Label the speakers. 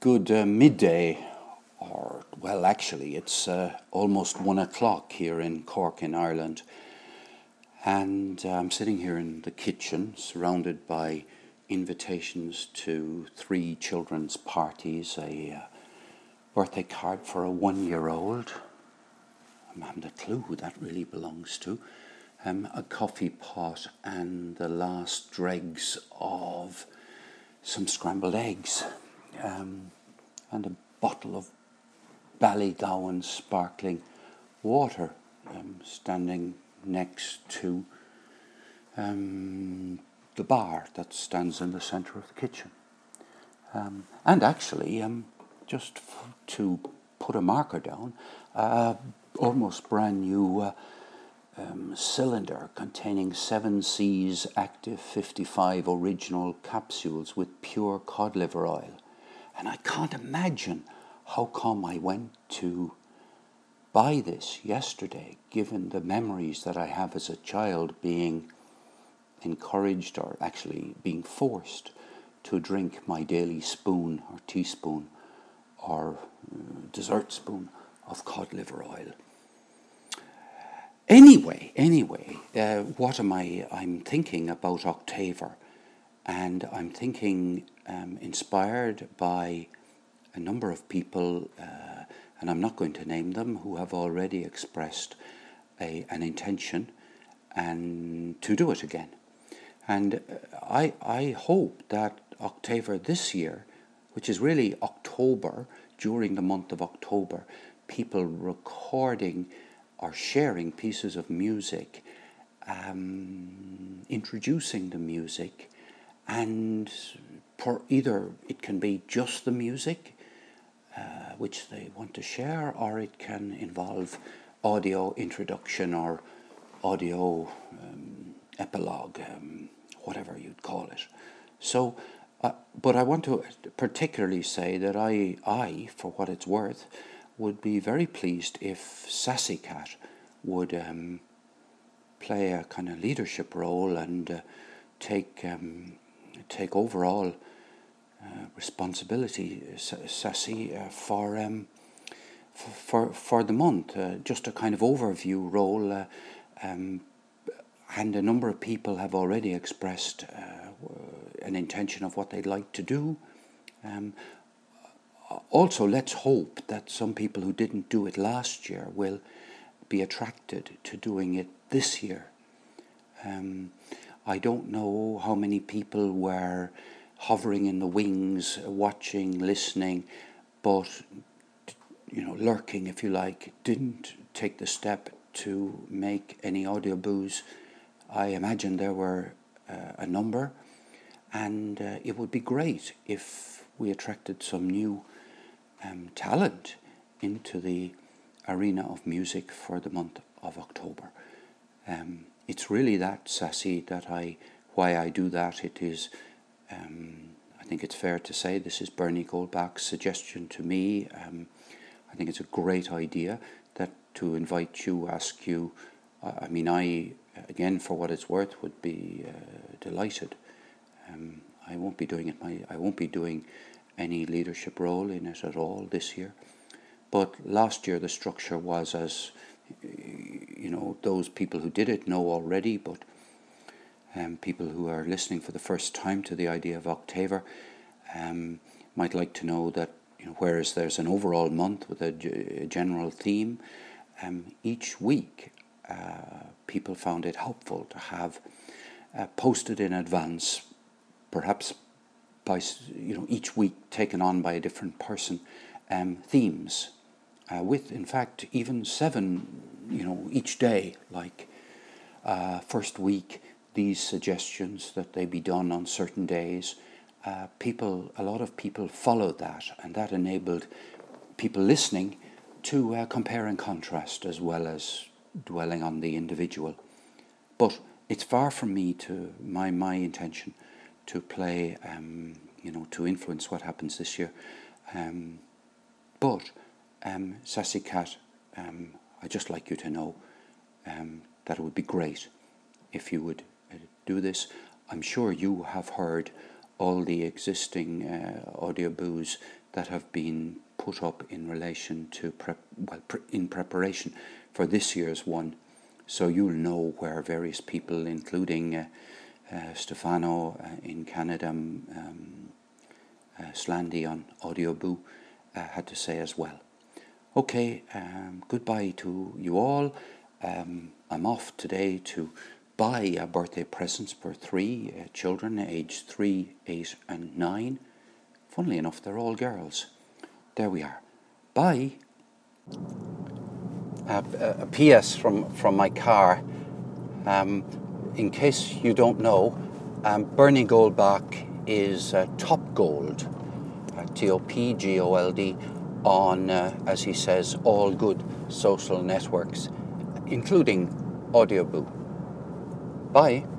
Speaker 1: good midday, or well, actually, it's almost 1 o'clock here in Cork, in Ireland, and I'm sitting here in the kitchen, surrounded by invitations to 3 children's parties, a birthday card for a 1-year-old. I haven't a clue who that really belongs to. A coffee pot, and the last dregs of some scrambled eggs, and a bottle of Ballygowan sparkling water standing next to the bar that stands in the centre of the kitchen. And actually, just to put a marker down, almost brand new cylinder containing 7C's Active 55 original capsules with pure cod liver oil. And I can't imagine how come I went to buy this yesterday, given the memories that I have as a child being encouraged, or actually being forced, to drink my daily spoon or teaspoon or dessert spoon of cod liver oil. Anyway, what am I'm thinking about Octaver, and I'm thinking inspired by a number of people, and I'm not going to name them, who have already expressed an intention and to do it again. And I hope that Octaver this year, which is really October, during the month of October, people recording or sharing pieces of music, introducing the music, and either it can be just the music which they want to share, or it can involve audio introduction or audio epilogue, whatever you'd call it. So, but I want to particularly say that I, for what it's worth, would be very pleased if Sassy Cat would play a kind of leadership role and take overall responsibility, Sassy, for the month, just a kind of overview role, and a number of people have already expressed an intention of what they'd like to do. Also, let's hope that some people who didn't do it last year will be attracted to doing it this year. I don't know how many people were hovering in the wings, watching, listening, but, lurking, if you like, didn't take the step to make any audio boos. I imagine there were a number, and it would be great if we attracted some new talent into the arena of music for the month of October. It's really that, Sassy, why I do that. It is, I think it's fair to say, this is Bernie Goldbach's suggestion to me. I think it's a great idea that to invite you, ask you. I, again, for what it's worth, would be delighted. I won't be doing I won't be doing any leadership role in it at all this year. But last year the structure was, as those people who did it know already, but people who are listening for the first time to the idea of Octaver might like to know that, whereas there's an overall month with a general theme, each week people found it helpful to have posted in advance, perhaps by each week taken on by a different person, themes, with in fact even 7 each day, like first week these suggestions that they be done on certain days. A lot of people followed that, and that enabled people listening to compare and contrast, as well as dwelling on the individual. But it's far from me to my intention to play, to influence what happens this year. But Sassy Cat, I'd just like you to know that it would be great if you would do this. I'm sure you have heard all the existing audio boos that have been put up in relation to in preparation for this year's one. So you'll know where various people, including Stefano in Canada, Slandy on Audio Boo, had to say as well. Okay, goodbye to you all. I'm off today to buy birthday presents for 3 children aged 3, 8 and 9. Funnily enough, they're all girls. There we are. Bye. A PS from my car. In case you don't know, Bernie Goldbach is top gold, TOPGOLD, on, as he says, all good social networks, including Audio Boo. Bye.